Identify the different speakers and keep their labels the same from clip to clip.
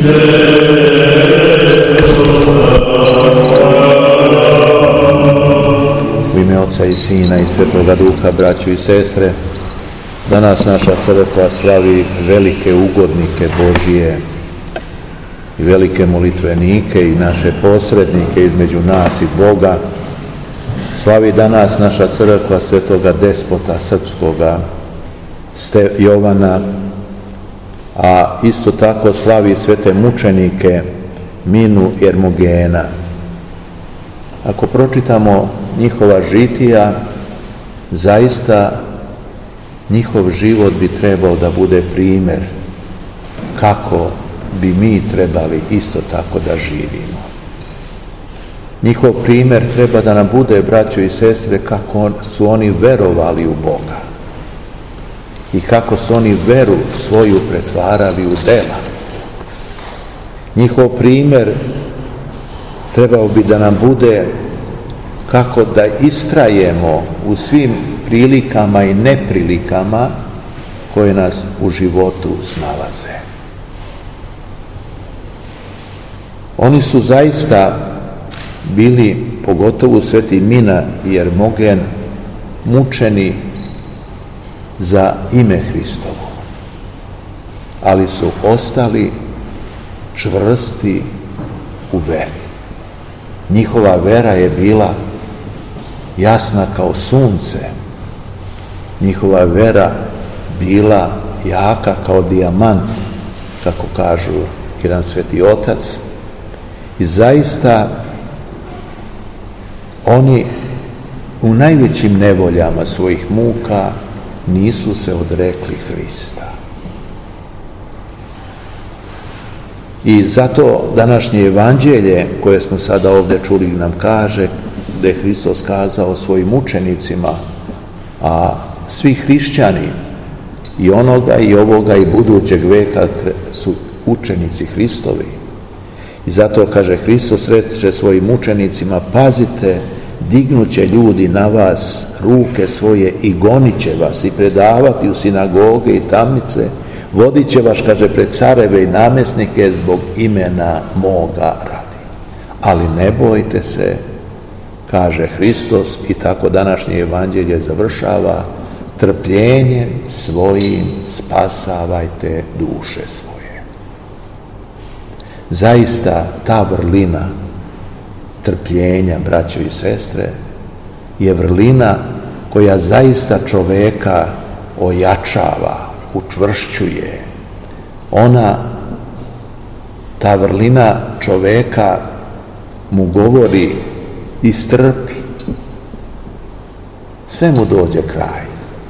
Speaker 1: U ime Oca i Sina i Svetoga Duha, braćo i sestre, danas naša crkva slavi velike ugodnike Božije i velike molitvenike i naše posrednike između nas i Boga. Slavi danas naša crkva svetoga despota srpskoga Jovana, a isto tako slavi svete mučenike Minu i Ermogena. Ako pročitamo njihova žitija, zaista njihov život bi trebao da bude primjer kako bi mi trebali isto tako da živimo. Njihov primjer treba da nam bude, braćo i sestre, kako su oni verovali u Boga i kako su oni veru svoju pretvarali u dela. Njihov primjer trebao bi da nam bude kako da istrajemo u svim prilikama i neprilikama koje nas u životu snalaze. Oni su zaista bili, pogotovo sveti Mina i Ermogen, mučeni za ime Hristovo, ali su ostali čvrsti u veri. Njihova vera je bila jasna kao sunce, njihova vera bila jaka kao dijamant, kako kažu jedan sveti otac, i zaista oni u najvećim nevoljama svojih muka nisu se odrekli Hrista. I zato današnje evanđelje koje smo sada ovdje čuli nam kaže da je Hristos kazao svojim učenicima, a svi hrišćani i onoga i ovoga i budućeg veka su učenici Hristovi. I zato kaže Hristos reče svojim učenicima: pazite, dignuće ljudi na vas ruke svoje i gonit će vas i predavati u sinagoge i tamnice, vodit će vas, kaže, pred careve i namjesnike zbog imena moga radi. Ali ne bojte se, kaže Hristos, i tako današnje evanđelje završava: trpljenjem svojim spasavajte duše svoje. Zaista ta vrlina trpljenja, braćo i sestre, je vrlina koja zaista čoveka ojačava, učvršćuje. Ta vrlina čoveka mu govori: istrpi, sve mu dođe kraj.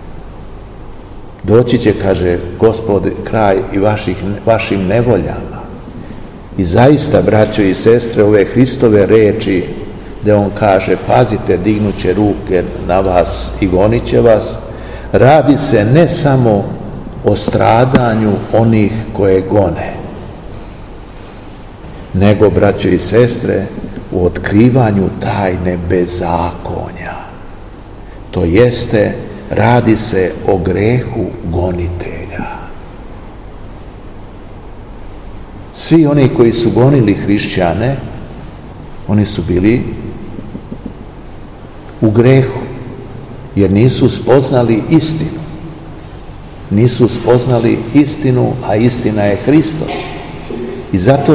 Speaker 1: Doći će, kaže Gospod, kraj i vašim nevoljama. I zaista, braćo i sestre, ove Hristove reči, da on kaže: pazite, dignuće ruke na vas i gonit će vas, radi se ne samo o stradanju onih koje gone, nego, braćo i sestre, u otkrivanju tajne bezakonja. To jeste, radi se o grehu gonitelja. Svi oni koji su gonili hrišćane, oni su bili u grehu, jer nisu spoznali istinu. Nisu spoznali istinu, a istina je Hristos. I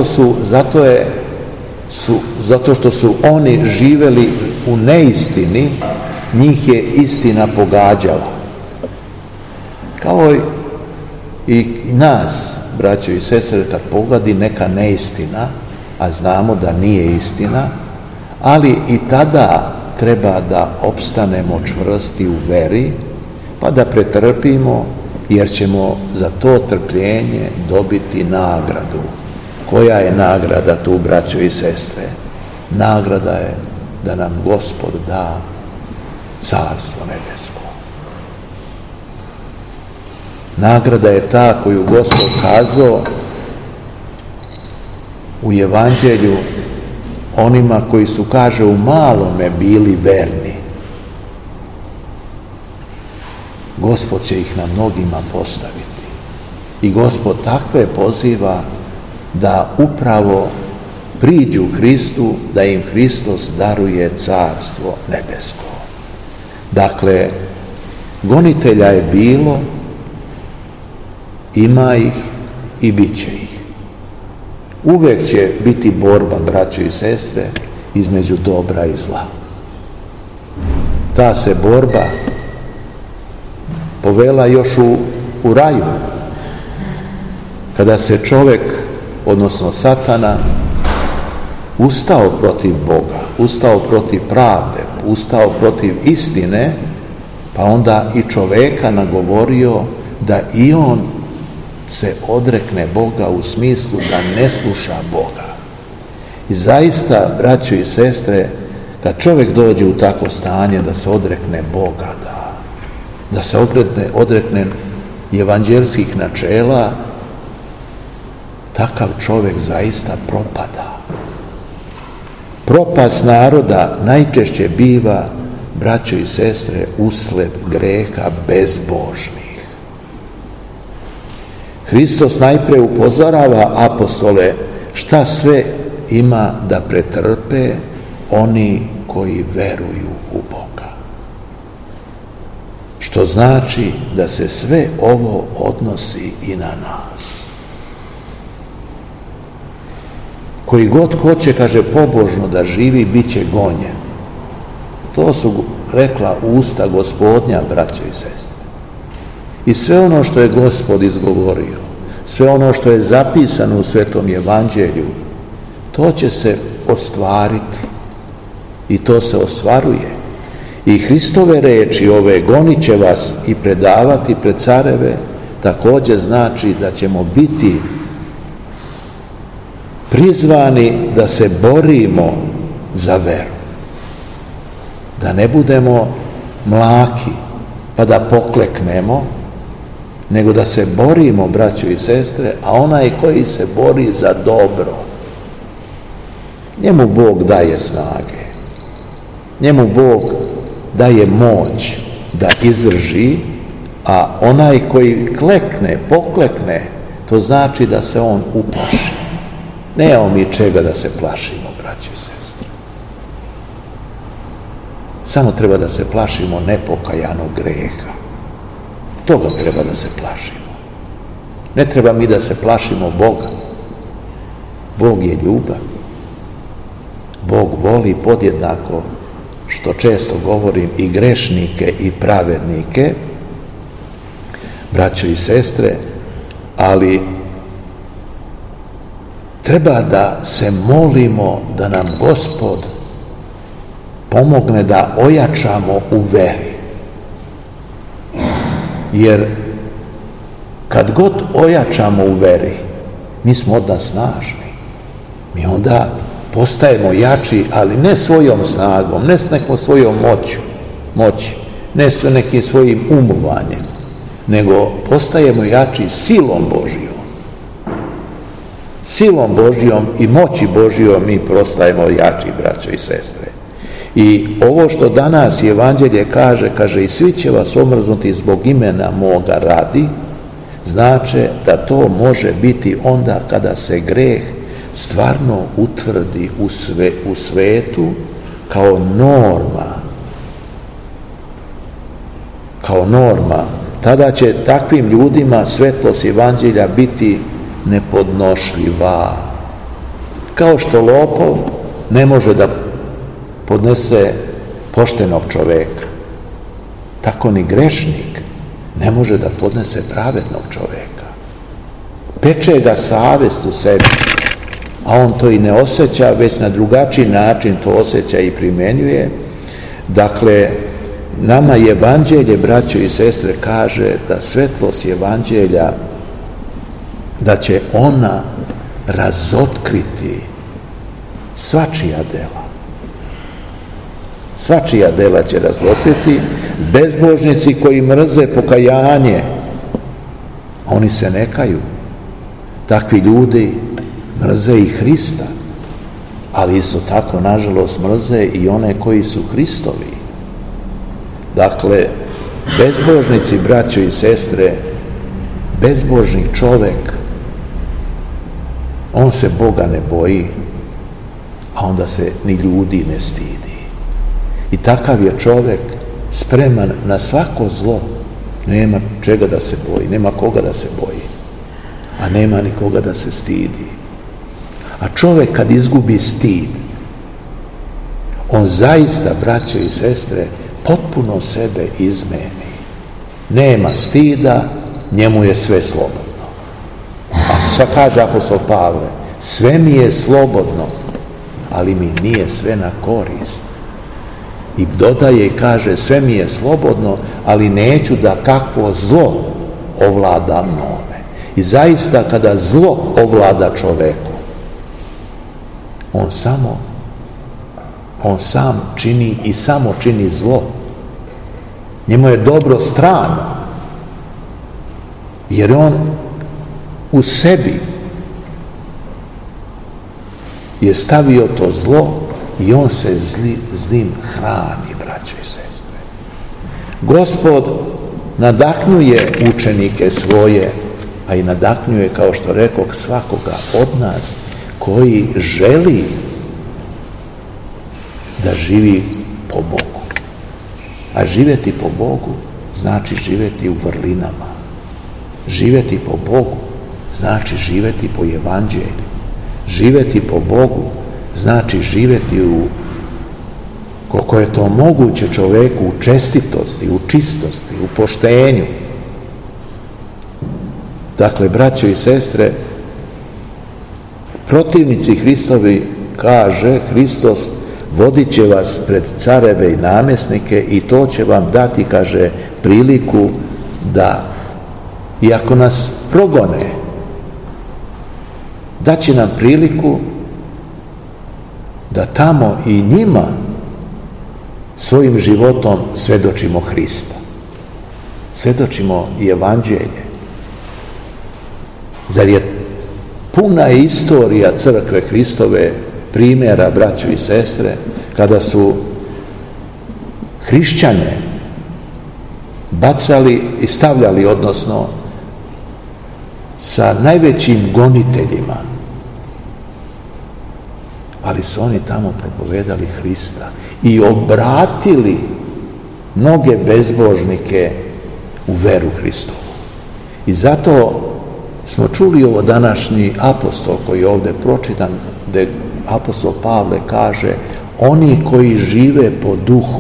Speaker 1: zato što su oni živeli u neistini, njih je istina pogađala. Kao i nas, braćo i sestre, kad pogodi neka neistina, a znamo da nije istina, ali i tada treba da opstanemo čvrsti u veri, pa da pretrpimo, jer ćemo za to trpljenje dobiti nagradu. Koja je nagrada tu, braćo i sestre? Nagrada je da nam Gospod da carstvo nebesko. Nagrada je ta koju Gospod kazao u evanđelju onima koji su, kaže, u malome bili verni. Gospod će ih na mnogima postaviti. I Gospod takve poziva da upravo priđu Hristu, da im Hristos daruje carstvo nebesko. Dakle, gonitelja je bilo, ima ih i bit će ih. Uvijek će biti borba, braćo i sestre, između dobra i zla. Ta se borba povela još u raju, kada se čovjek, odnosno Satana, ustao protiv Boga, ustao protiv pravde, ustao protiv istine, pa onda i čovjeka nagovorio da i on se odrekne Boga u smislu da ne sluša Boga. I zaista, braćo i sestre, kad čovjek dođe u takvo stanje da se odrekne Boga, da se odrekne evanđelskih načela, takav čovjek zaista propada. Propast naroda najčešće biva, braćo i sestre, usled greha bezbožnih. Hristos najprije upozorava apostole šta sve ima da pretrpe oni koji veruju u Boga. Što znači da se sve ovo odnosi i na nas. Koji god hoće, kaže, pobožno da živi, bit će gonjen. To su rekla usta Gospodnja, braćo i sestre. I sve ono što je Gospod izgovorio, sve ono što je zapisano u Svetom Evanđelju, to će se ostvariti. I to se ostvaruje. I Hristove reči ove, gonit će vas i predavati pred careve, također znači da ćemo biti prizvani da se borimo za veru. Da ne budemo mlaki pa da pokleknemo, nego da se borimo, braćo i sestre, a onaj koji se bori za dobro, njemu Bog daje snage. Njemu Bog daje moć da izdrži, a onaj koji klekne, poklekne, to znači da se on uplaši. Nemamo mi čega da se plašimo, braći i sestre. Samo treba da se plašimo nepokajanog greha. Toga treba da se plašimo. Ne treba mi da se plašimo Boga. Bog je ljubav. Bog voli podjednako, što često govorim, i grešnike i pravednike, braćo i sestre, ali treba da se molimo da nam Gospod pomogne da ojačamo u veri. Jer kad god ojačamo u veri, mi smo odmah snažni. Mi onda postajemo jači, ali ne svojom snagom, ne s nekom svojom moći, ne s nekim svojim umovanjem, nego postajemo jači silom Božijom. Silom Božijom i moći Božijom mi postajemo jači, braćo i sestre. I ovo što danas Evanđelje kaže i svi će vas omrznuti zbog imena moga radi, znači da to može biti onda kada se greh stvarno utvrdi u svetu kao norma. Tada će takvim ljudima svetlost Evanđelja biti nepodnošljiva. Kao što lopov ne može da podnese poštenog čoveka, tako ni grešnik ne može da podnese pravednog čoveka. Peče ga savjest u sebi, a on to i ne osjeća, već na drugačiji način to osjeća i primjenjuje. Dakle, nama Evanđelje, braćo i sestre, kaže da svetlost Evanđelja, da će ona razotkriti svačija dela. Svačija dela će razotkriti. Bezbožnici koji mrze pokajanje, oni se ne kaju. Takvi ljudi mrze i Hrista, ali isto tako, nažalost, mrze i one koji su Hristovi. Dakle, bezbožnici, braćo i sestre, bezbožni čovek On se Boga ne boji, a onda se ni ljudi ne stidi. I takav je čovjek spreman na svako zlo. Nema čega da se boji, nema koga da se boji, a nema ni koga da se stidi. A čovjek kad izgubi stid, on zaista, braćo i sestre, potpuno sebe izmeni. Nema stida, njemu je sve slobodno. A šta kaže apostol Pavle? Sve mi je slobodno, ali mi nije sve na korist. I dodaje i kaže, sve mi je slobodno, ali neću da kakvo zlo ovlada mnome. I zaista kada zlo ovlada čoveku, on sam čini i samo čini zlo. Njemu je dobro strano, jer on u sebi je stavio to zlo i on se zlim hrani, braćo i sestre. Gospod nadahnjuje učenike svoje, a i nadahnjuje, kao što rekoh, svakoga od nas koji želi da živi po Bogu. A živjeti po Bogu znači živjeti u vrlinama. Živjeti po Bogu znači živjeti po evanđelju. Živjeti po Bogu znači živjeti koliko je to moguće čovjeku, u čestitosti, u čistosti, u poštenju. Dakle, braćo i sestre, protivnici Hristovi, kaže Hristos, vodit će vas pred careve i namjesnike i to će vam dati, kaže, priliku da, iako nas progone, dat će nam priliku da tamo i njima svojim životom svjedočimo Hrista. Svjedočimo i evanđelje. Zar je puna istorija crkve Hristove primjera, braćo i sestre, kada su hrišćane bacali i stavljali, odnosno sa najvećim goniteljima, ali su oni tamo propovedali Hrista i obratili mnoge bezbožnike u veru Hristovu. I zato smo čuli ovo današnji apostol koji je ovdje pročitan, gdje apostol Pavle kaže, oni koji žive po duhu,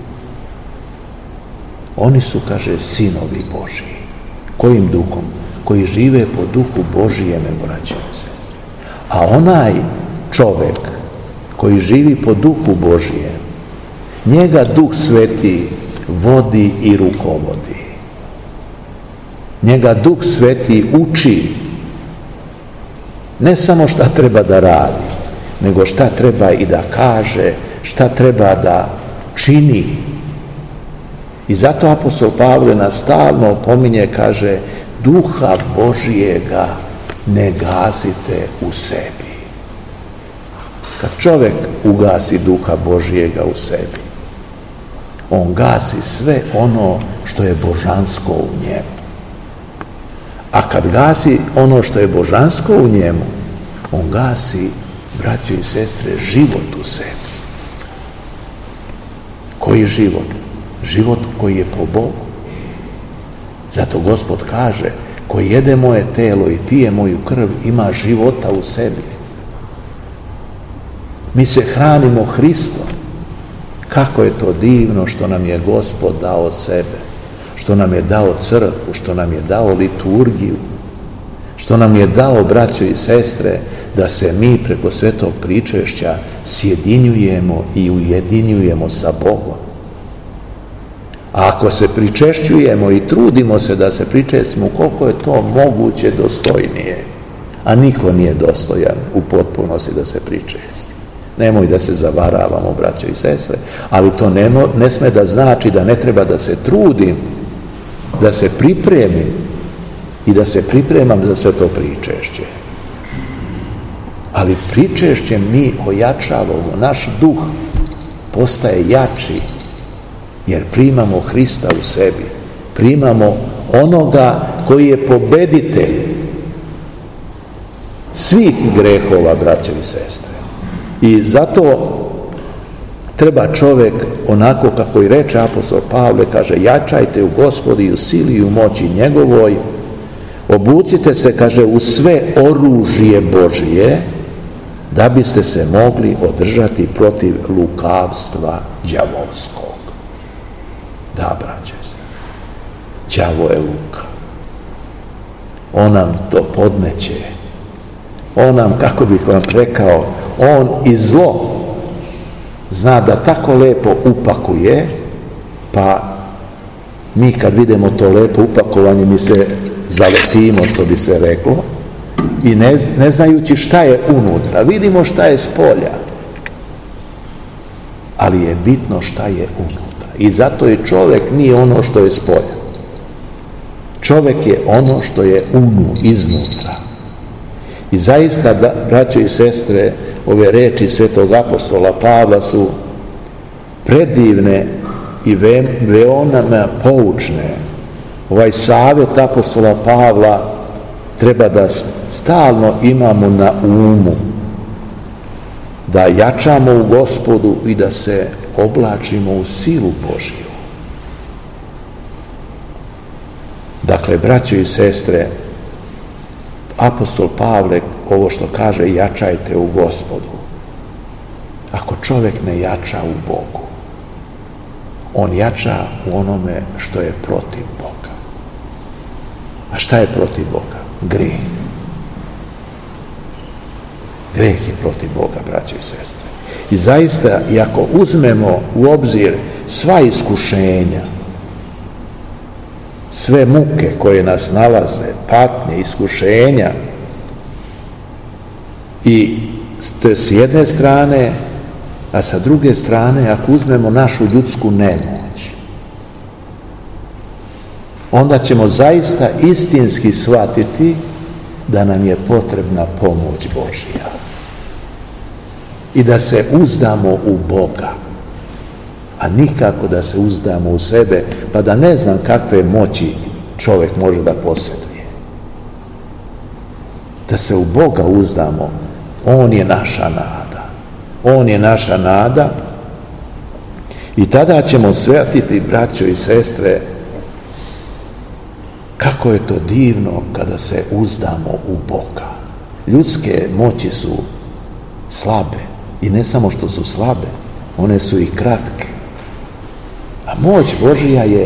Speaker 1: oni su, kaže, sinovi Božji. Kojim duhom? Koji žive po duhu Božijeme, braće i sestre. A onaj čovjek koji živi po duhu Božije, njega Duh Sveti vodi i rukovodi. Njega Duh Sveti uči ne samo šta treba da radi, nego šta treba i da kaže, šta treba da čini. I zato apostol Pavle nas stalno opominje, kaže, Duha Božijega ne gasite u sebi. Kad čovjek ugasi Duha Božijega u sebi, on gasi sve ono što je božansko u njemu. A kad gasi ono što je božansko u njemu, on gasi, braćo i sestre, život u sebi. Koji život? Život koji je po Bogu. Zato Gospod kaže, ko jede moje telo i pije moju krv, ima života u sebi. Mi se hranimo Hristom. Kako je to divno što nam je Gospod dao sebe, što nam je dao crkvu, što nam je dao liturgiju, što nam je dao, braćo i sestre, da se mi preko svetog pričešća sjedinjujemo i ujedinjujemo sa Bogom. A ako se pričešćujemo i trudimo se da se pričestimo, koliko je to moguće dostojnije, a niko nije dostojan u potpunosti da se pričesti. Nemoj da se zavaravamo, braćo i sestre, ali to ne sme da znači da ne treba da se trudim, da se pripremim i da se pripremam za sve to pričešće. Ali pričešćem mi ojačavamo, naš duh postaje jači, jer primamo Hrista u sebi, primamo onoga koji je pobeditelj svih grehova, braće i sestre. I zato treba čovjek, onako kako i reče apostol Pavle, kaže, jačajte u Gospodu i u sili i u moći njegovoj, obucite se, kaže, u sve oružje Božije, da biste se mogli održati protiv lukavstva đavolskog. Da, braće se, đavo je luka. On nam to podmeće. On nam, kako bih vam rekao, on i zlo zna da tako lepo upakuje, pa mi kad vidimo to lepo upakovanje, mi se zaletimo, što bi se reklo, i ne znajući šta je unutra. Vidimo šta je s polja, ali je bitno šta je unutra. I zato i čovjek nije ono što je s polja. Čovjek je ono što je iznutra. I zaista, braćo i sestre, ove reči svetog apostola Pavla su predivne i veoma poučne. Ovaj savjet apostola Pavla treba da stalno imamo na umu, da jačamo u Gospodu i da se oblačimo u silu Božiju. Dakle, braćo i sestre, apostol Pavle ovo što kaže, jačajte u Gospodu. Ako čovjek ne jača u Bogu, on jača u onome što je protiv Boga. A šta je protiv Boga? Grijeh. Grijeh je protiv Boga, braće i sestre. I zaista, i ako uzmemo u obzir sva iskušenja, sve muke koje nas nalaze, patnje, iskušenja, i to je s jedne strane, a sa druge strane, ako uzmemo našu ljudsku nemoć, onda ćemo zaista istinski shvatiti da nam je potrebna pomoć Božja i da se uzdamo u Boga, a nikako da se uzdamo u sebe, pa da ne znam kakve moći čovjek može da posjeduje. Da se u Boga uzdamo, on je naša nada. On je naša nada i tada ćemo shvatiti, braćo i sestre, kako je to divno kada se uzdamo u Boga. Ljudske moći su slabe i ne samo što su slabe, one su i kratke. A moć Božja je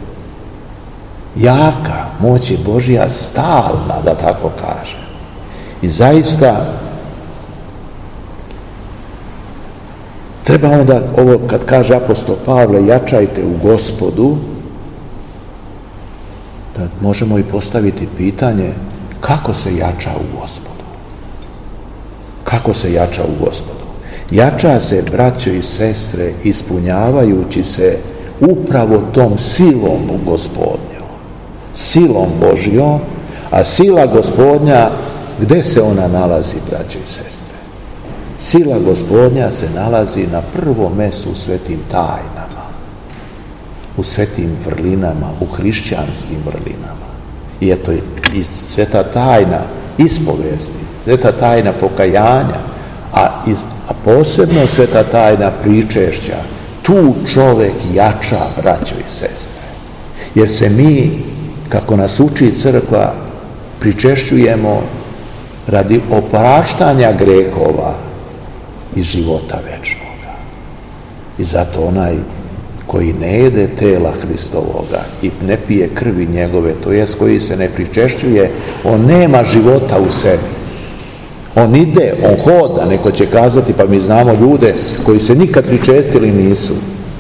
Speaker 1: jaka, moć je Božja stalna, da tako kažem. I zaista treba onda, ovo kad kaže apostol Pavle, jačajte u Gospodu, da možemo i postaviti pitanje, kako se jača u Gospodu? Kako se jača u Gospodu? Jača se, braćo i sestre, ispunjavajući se upravo tom silom Gospodnjom, silom Božjom, a sila Gospodnja, gde se ona nalazi, braćo i sestre? Sila Gospodnja se nalazi na prvom mjestu u svetim tajnama, u svetim vrlinama, u hrišćanskim vrlinama. I eto, i sveta tajna ispovesti, sveta tajna pokajanja, a posebno sveta tajna pričešća, tu čovjek jača, braćo i sestre. Jer se mi, kako nas uči crkva, pričešćujemo radi opraštanja grehova i života večnoga. I zato onaj koji ne jede tela Hristovoga i ne pije krvi njegove, to jest koji se ne pričešćuje, on nema života u sebi. On ide, on hoda, neko će kazati, pa mi znamo ljude koji se nikad pričestili nisu.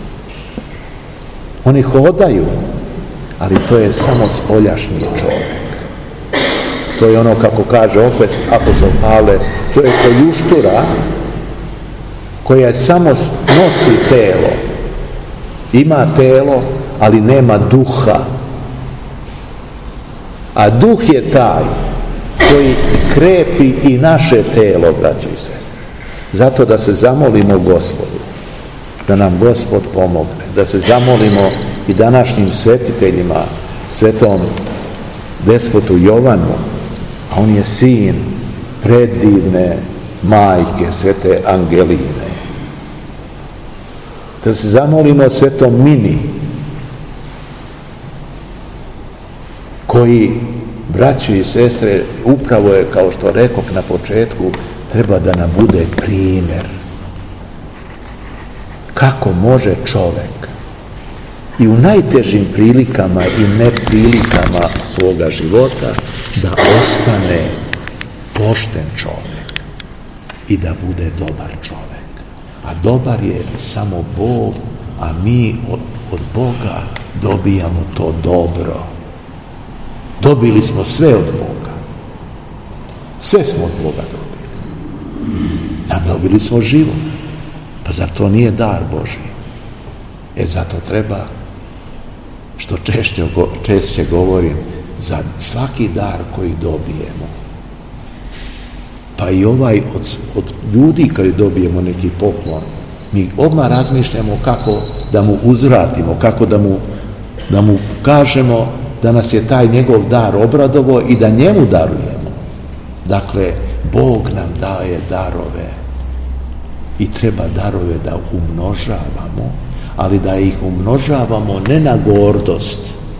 Speaker 1: Oni hodaju, ali to je samo spoljašnji čovjek. To je ono, kako kaže opet apostol Pavle, to je koljuštura koja samo nosi telo. Ima telo, ali nema duha. A duh je taj koji krepi i naše telo, braćo i sestre. Zato da se zamolimo Gospodu, da nam Gospod pomogne, da se zamolimo i današnjim svetiteljima, svetom despotu Jovanu, a on je sin predivne majke, svete Angeline. Da se zamolimo svetom Mini, koji, braćo i sestre, upravo je, kao što rekoh na početku, treba da nam bude primjer. Kako može čovjek i u najtežim prilikama i neprilikama svoga života da ostane pošten čovjek i da bude dobar čovjek. A dobar je samo Bog, a mi od Boga dobijamo to dobro. Dobili smo sve od Boga. Sve smo od Boga dobili. A dobili smo život. Pa zar to nije dar Božji? Zato treba, što češće govorim, za svaki dar koji dobijemo, pa i ovaj od ljudi koji dobijemo neki poklon, mi odmah razmišljamo kako da mu uzvratimo, kako da mu kažemo da nas je taj njegov dar obradovao i da njemu darujemo. Dakle, Bog nam daje darove i treba darove da umnožavamo, ali da ih umnožavamo ne na gordost,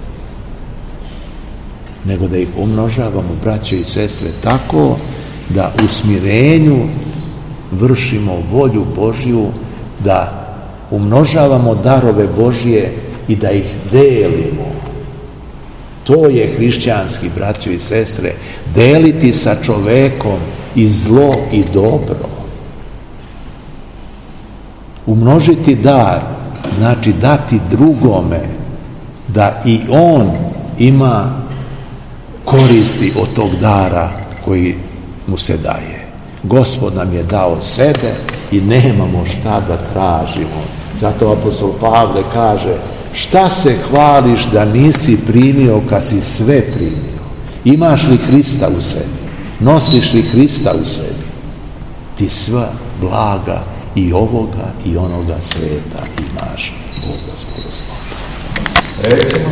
Speaker 1: nego da ih umnožavamo, braćo i sestre, tako da u smirenju vršimo volju Božju, da umnožavamo darove Božje i da ih delimo. To je hrišćanski, braćo i sestre, deliti sa čovekom i zlo i dobro. Umnožiti dar znači dati drugome da i on ima koristi od tog dara koji mu se daje. Gospod nam je dao sebe i nemamo šta da tražimo. Zato apostol Pavle kaže: šta se hvališ da nisi primio kad si sve primio? Imaš li Hrista u sebi? Nosiš li Hrista u sebi? Ti sva blaga i ovoga i onoga sveta imaš. Bog vas blagoslov.